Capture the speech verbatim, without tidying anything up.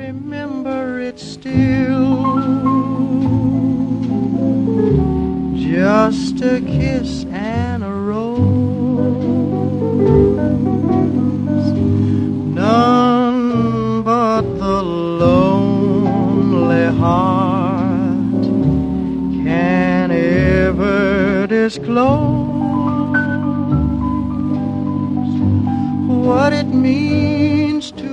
remember it still. Just a kiss and a rose, none but the lonely heart can ever disclose what it means to